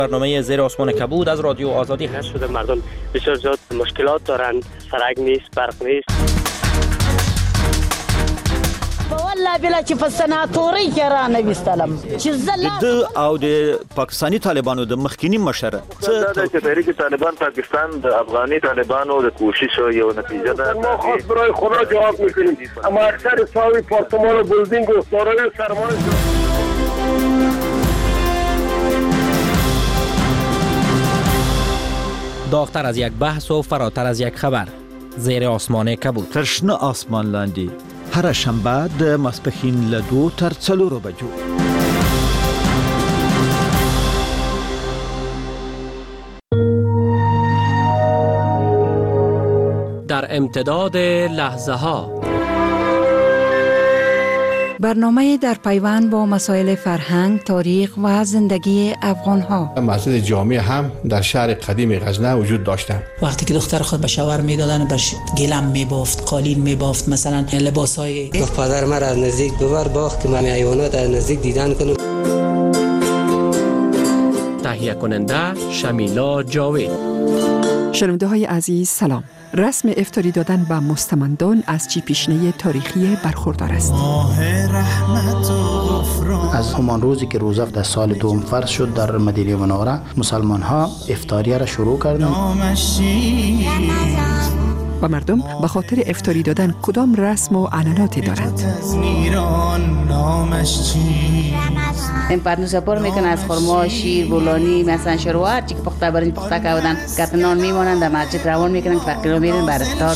برنامه زیر آسمان کبود از رادیو آزادی هست شده. مردم بسیار زیاد مشکلات دارن، سرک نیست، برق نیست. والله بلا چې په سناتوري کې را نه وستلم چې د او د پاکستانی طالبانو د مخکینی مشر د تحریک طالبان پاکستان د افغاني طالبانو د کوشش یو نتیجه ده. ما خاص برای خدا جواب میکنیم. اما اکثر ساوی پارتمان و بلدینگ و دارای سرمایه داغتر از یک بحث و فراتر از یک خبر. زیر آسمان کبود. ترشنه آسمان لاندې هر شنبه د ماسپښین له 2 تر 4 بجو. در امتداد لحظه ها برنامه در پیوند با مسائل فرهنگ، تاریخ و زندگی افغان ها. مسجد جامع هم در شهر قدیم غزنه وجود داشته. وقتی که دختر خود به شوهر میدادن بهش گلم میبافت، قالین میبافت، مثلا لباسای. گفت پدر من از نزدیک ببر باغ که من حیوانات از نزدیک دیدن کنم. تهیه کننده شمیلا جاوید. شنونده های عزیز سلام. رسم افطاری دادن به مستمندان از چی پیشینه تاریخی برخوردار است؟ از همان روزی که روزه در سال دوم فرض شد در مدینه منوره، مسلمان ها افطاریه را شروع کردند. و مردم به خاطر افطاری دادن کدام رسم و عنعناتی دارند؟ این پرنوس پر میکنن از خرما، شیر، بولانی، مثلا شروع هر چی که پخته برنج پخته کردن کتنان میمونن در مسجد روان میکنن فقیرا میرن بر افطار.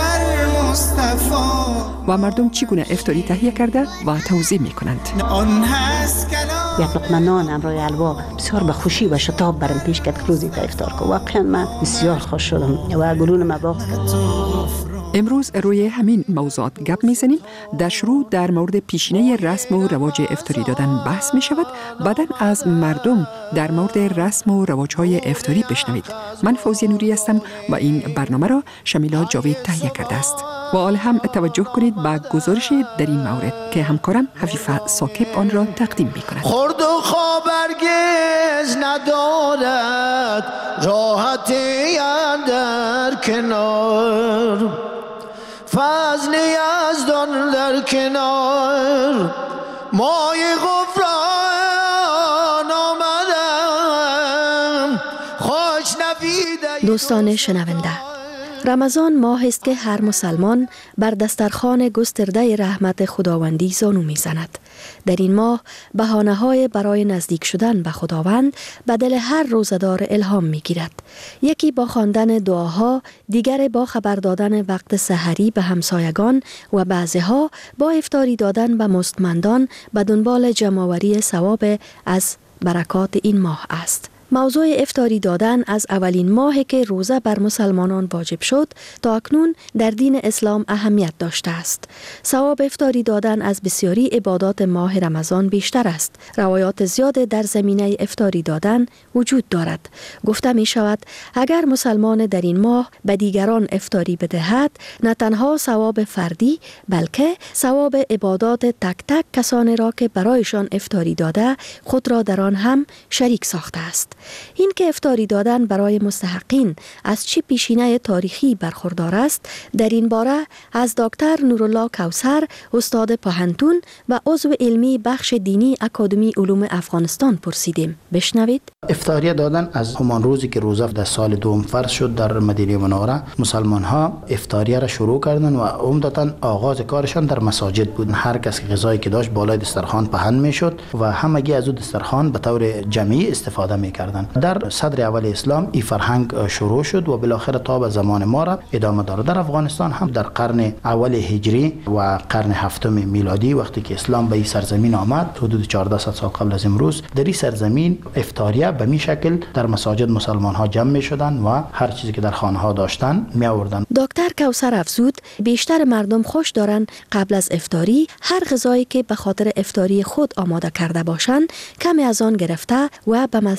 و مردم چگونه افطاری تهیه کرده و توضیح میکنند. یک لقمه نان همراه حلوا بسیار به خوشی و شتاب برام پیش کرد روزی تا افطار کو. واقعا من بسیار خوش شدم و گلون ما باغ کرد. امروز روی همین موضوعات گپ میزنیم. در شروع در مورد پیشینه رسم و رواج افطاری دادن بحث می شود. بعداً از مردم در مورد رسم و رواج‌های افطاری بشنوید. من فوزیه نوری هستم و این برنامه را شمیلا جاوید تهیه کرده است. و حال هم توجه کنید به گزارش در این مورد که همکارم حفیفه ساکب آن را تقدیم می کند. خورد و خواب برگز ندارد راحتی در کنار فضل یزدان در کنار مای غفران آمدم خوش نویده. دوستان شنونده، رمضان ماه است که هر مسلمان بر دسترخوان گسترده رحمت خداوندی زانو میزند. در این ماه بهانه‌های برای نزدیک شدن به خداوند به دل هر روزدار الهام میگیرد. یکی با خواندن دعاها، دیگر با خبر دادن وقت سحری به همسایگان و بعضی‌ها با افطاری دادن به مستمندان به دنبال جمع‌آوری ثواب از برکات این ماه است. موضوع افطاری دادن از اولین ماهی که روزه بر مسلمانان واجب شد تا اکنون در دین اسلام اهمیت داشته است. ثواب افطاری دادن از بسیاری عبادات ماه رمضان بیشتر است. روایات زیاد در زمینه افطاری دادن وجود دارد. گفته می شود اگر مسلمان در این ماه به دیگران افطاری بدهد، نه تنها ثواب فردی بلکه ثواب عبادات تک تک کسانی را که برایشان افطاری داده خود را در آن هم شریک ساخته است. این که افطاری دادن برای مستحقین از چه پیشینه تاریخی برخوردار است، در این باره از دکتر نورالله کوثر، استاد پوهنتون و عضو علمی بخش دینی اکادمی علوم افغانستان پرسیدیم. بشنوید. افطاری دادن از همان روزی که روزه در سال دوم فرض شد در مدینه منوره، مسلمان ها افطاری را شروع کردند و عمدتاً آغاز کارشان در مساجد بود. هر کس که غذایی که داشت بالای دسترخوان پهن میشد و همگی از او دسترخوان به طور جمعی استفاده میکردند. در صدر اول اسلام این فرهنگ شروع شد و بالاخره تا به زمان ما را ادامه دارد. در افغانستان هم در قرن اول هجری و قرن هفتم میلادی وقتی که اسلام به این سرزمین آمد، حدود 1400 سال قبل از امروز، در این سرزمین افطاریه به می شکل در مساجد مسلمان ها جمع می شدن و هر چیزی که در خانه ها داشتن می آوردن. دکتر کوثر افزود بیشتر مردم خوش دارند قبل از افطاری هر غذایی که به خاطر افطاری خود آماده کرده باشند کمی از آن گرفته و به مسجد برده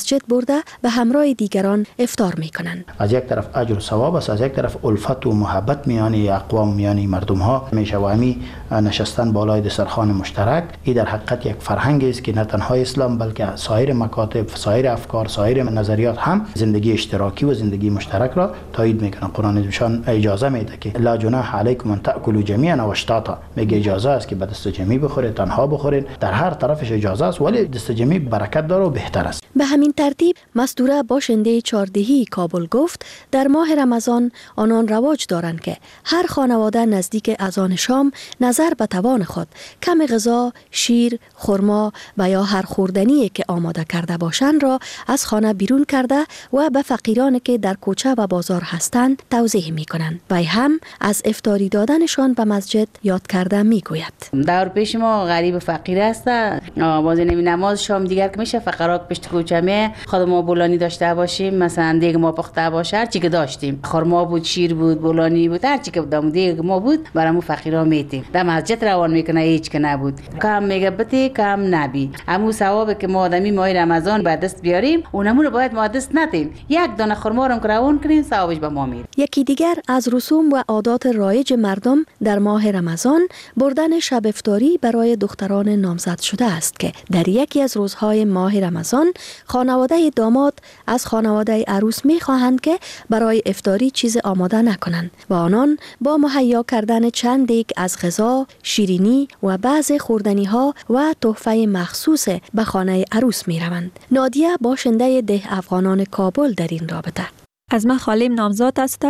برده به همراه دیگران افطار می کنند. از یک طرف اجر و ثواب است، از یک طرف الفت و محبت میان اقوام، میان مردم ها میشه و همی نشستن بالای دسترخوان مشترک. این در حقیقت یک فرهنگی است که نه تنها اسلام بلکه سایر مکاتب، سایر افکار، سایر نظریات هم زندگی اشتراکی و زندگی مشترک را تایید میکنن. قرآن نشان اجازه میده که لا جناح علیکم ان تاکلوا جمیعا و اشتاتا، میگه اجازه است که به دست جمعی بخورید، تنها بخورید، در هر طرفش اجازه است، ولی دست جمعی برکت داره و بهتر است. به همین ترتیب مستوره باشنده چهاردهی کابل گفت در ماه رمضان آنان رواج دارند که هر خانواده نزدیک اذان شام نظر به توان خود کم غذا، شیر، خرما و یا هر خوردنی که آماده کرده باشند را از خانه بیرون کرده و به فقیرانی که در کوچه و بازار هستند توزیع می کنند. و هم از افطاری دادنشان به مسجد یاد کرده می گوید. دور پیش ما غریب فقیر است، بازی نمی نماز شام دیگر که میشه فقرا پشت کوچه می خود ما بولانی داشته باشیم، مثلا دیگ ما پخته باشه، هر چی که داشتیم، خرما بود، شیر بود، بولانی بود، هر چی که بودم دیگ ما بود برامو فقیرا میتیم. در مسجد روان میکنه، هیچ که نبود، کم میگه بتی کم نبی. همو ثوابه که ما آدمی ماه رمضان به دست بیاریم اونمون رو باید ما دست ندیم. یک دانه خرما رو روان کنیم ثوابش به ما میره. یکی دیگر از رسوم و عادات رایج مردم در ماه رمضان بردن شب افطاری برای دختران نامزد شده است که در یکی از روزهای ماه رمضان خانواده داماد از خانواده عروس می‌خواهند که برای افطاری چیز آماده نکنند و آنان با مهیا کردن چند دیگ از غذا، شیرینی و بعض خوردنی‌ها و تحفه مخصوص به خانه عروس می‌روند. نادیه باشنده ده افغانان کابل در این رابطه: از من خالیم نامزاد است،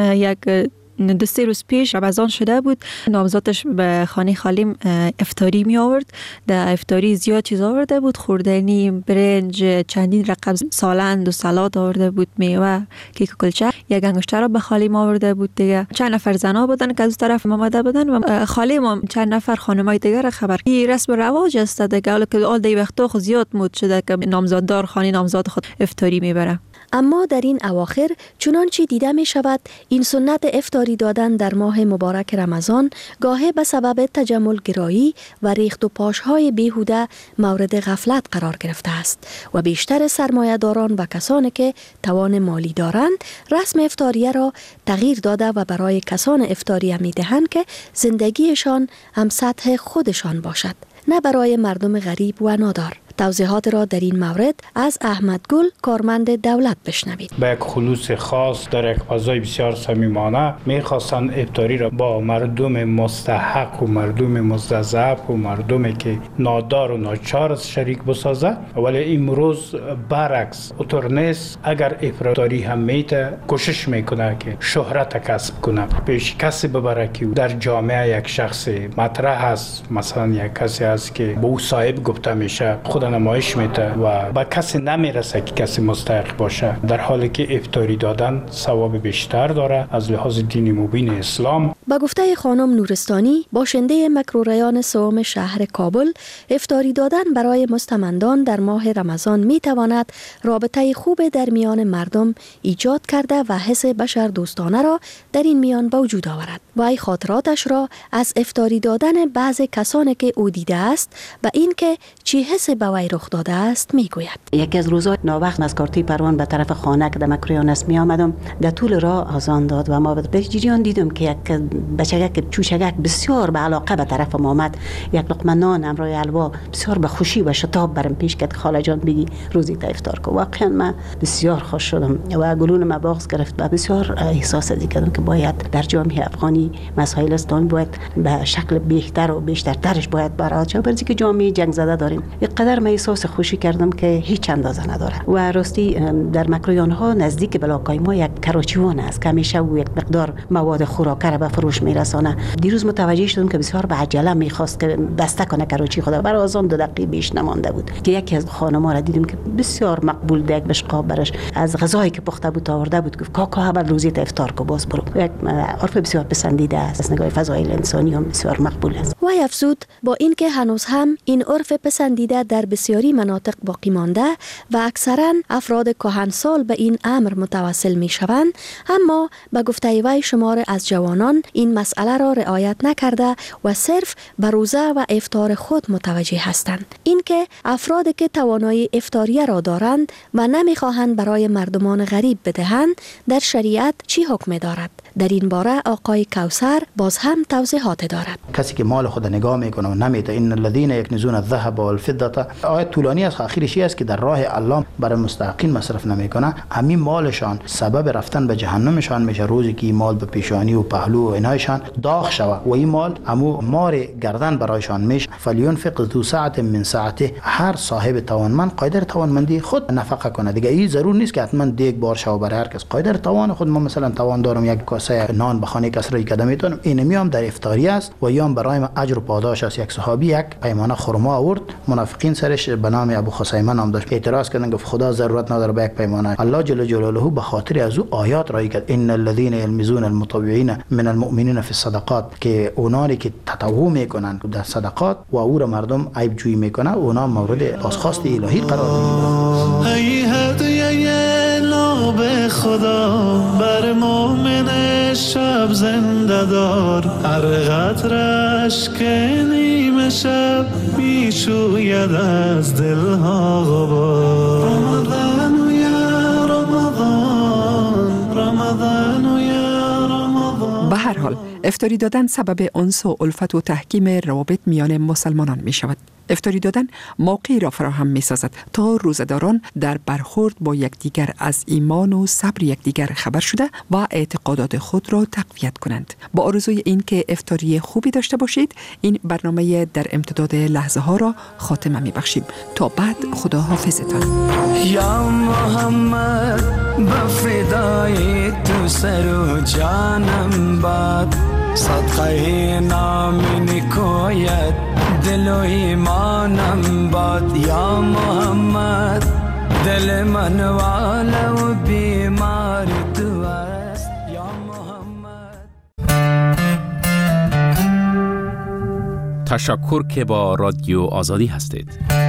یک 2-3 روز پیش رمضان شده بود. نامزادش به خانه خالیم افطاری می آورد. در افطاری زیاد چیز آورده بود، خوردنی، برنج، چندین رقم سالند و سالاد آورده بود، میوه، کیک و کلچه. یک انگشتر به خالیم آورده بود دیگه. چند نفر زنا بودن که از طرف آمده بودن و خالیم چند نفر خانمای دیگر خبر. این رسم رواج است دیگه، حالا که آل دی وقتا خود زیاد مود شده که نامزاددار خانه نامزاد خود افطاری میبره. اما در این اواخر چنانچه دیده می شود این سنت افطاری دادن در ماه مبارک رمضان گاهی به سبب تجمل گرایی و ریخت و پاشهای بیهوده مورد غفلت قرار گرفته است و بیشتر سرمایه‌داران و کسانی که توان مالی دارند رسم افطاریه را تغییر داده و برای کسان افطاریه می دهند که زندگیشان هم سطح خودشان باشد، نه برای مردم غریب و نادار. توضیحات را در این مورد از احمد گل، کارمند دولت، بشنوید. با یک خلوص خاص در یک فضای بسیار صمیمانه می‌خواستند افطاری را با مردم مستحق و مردم مستضعف و مردمی که نادار و ناچار شریک بسازه. ولی امروز برعکس اطور نیست. اگر افطاری هم میته کوشش میکنه که شهرت کسب کنه، پیش کسی ببره که در جامعه یک شخص مطرح است، مثلا یک کسی است که به او صاحب گفته میشه، خود نمایش میده و با کسی نمیرسه که کسی مستحق باشه، در حالی که افطاری دادن ثواب بیشتر داره از لحاظ دینی مبین اسلام. با گفته خانم نورستانی، باشنده مکروریان سوم شهر کابل، افطاری دادن برای مستمندان در ماه رمضان میتواند رابطه خوب در میان مردم ایجاد کرده و حس بشر دوستانه را در این میان به وجود آورد. وی خاطراتش را از افطاری دادن بعض کسانی که او دیده است و اینکه چی حس به وی رخ داده است میگوید. یکی از روزهای ناوقت از کارتی پروان به طرف خانه که در مکروریان است می آمدم، در طول راه آذان داد و ما به جریان دیدم که یک بچگک چوچگک بسیار به علاقه به طرف ما آمد. یک لقمه نان همراه حلوا بسیار به خوشی و شتاب برم پیش کرد. خاله جان بگی روزی تا افطار کو. واقعا من بسیار خوش شدم و گلون ما بغض گرفت و بسیار احساس کردم که باید در جامعه افغانی مسائل اسلامی باید به شکل بهتر و بیشترش باید برآورد شود، برای که جامعه جنگ زده داریم. اینقدر من احساس خوشی کردم که هیچ اندازه نداره. و راستی در مکروریان ها نزدیک بلاکای ما یک کراچیوان است که همیشه او یک مقدار مواد خوراکه را به فروش میرسانه. دیروز متوجه شدم که بسیار به عجله میخواست که بسته کنه کراچی خدا. برای آذان 2 دقیقه بیش نمانده بود که یکی از خانم‌ها را دیدم که بسیار مقبول دیگ بشقاب برش از غذایی که پخته بود آورده بود، گفت کاکا اول روزی تا افطار کو باز برو. یک عرف بسیار پسندیده است، از نگاه فضایل انسانی هم بسیار مقبول است. و افزود با اینکه هنوز هم این عرف پسندیده در بسیاری مناطق باقی مانده و اکثراً افراد کهنسال به این امر متوسل می شوند، اما به گفته وی شمار از جوانان این مسئله را رعایت نکرده و صرف به روزه و افطار خود متوجه هستند. اینکه افرادی که توانایی افطاریه را دارند و نمیخواهند برای مردمان غریب بدهند در شریعت چی حکم دارد؟ در این باره آقای کوثر باز هم توضیحات دارد. کسی که مال خود نگاه میکنه و نمیده، ان الذين يكنزون الذهب والفضه، آیت طولانی از آخرش است که در راه الله برای مستحقین مصرف نمیکنه، همین مالشان سبب رفتن به جهنمشان میشه. روزی که مال به پیشانی و پهلو و اینایشان داغ شود و این مال همو مار گردن برایشان میشه. فلينفق ذو سعة من سعته، هر صاحب توانمند قادر توانمندی خود نفقه کنه. دیگه این ضرور نیست که حتما دیگ بار شو برای هر کس. قادر توان خود، ما مثلا توان دارم یک کاسه نان به خانه کس را کدام میتونم، این میام در افطاری است و یام برای ما اجر و پاداش است. یک صحابی یک پیمانه خرما آورد، منافقین سرش به نام ابو خصیمه نام داشت، اعتراض کردن گفت خدا ضرورت نداره به یک پیمانه. الله جل جلاله به خاطر از او آیات را کرد، ان الذين يلمزون المتطوعين من المؤمنين في الصدقات، که اونانی که تطوع میکنن در صدقات و او را مردم عیب جویی میکنه، اونا مورد بازخواست الهی قرار میگیرند. ای هدیه ناب خدا بر مومن شب زنده دار، هر قطرش که نیمه شب میشوید از دلها غبار. رمضان یا رمضان، رمضان یا رمضان. به هر حال افطاری دادن سبب انس و الفت و تحکیم روابط میان مسلمانان می شود. افطاری دادن موقعی را فراهم می سازد تا روزداران در برخورد با یکدیگر از ایمان و صبر یکدیگر خبر شده و اعتقادات خود را تقویت کنند. با آرزوی این که افطاری خوبی داشته باشید، این برنامه در امتداد لحظه ها را خاتمه می بخشیم. تا بعد، خدا حافظتان. یا محمد بفدای تو سر و جانم باد، صدقه نامی نکوید دل و ایمانم باد. یا محمد دل من والا و بیمار تو است. یا محمد. تشکر که با رادیو آزادی هستید.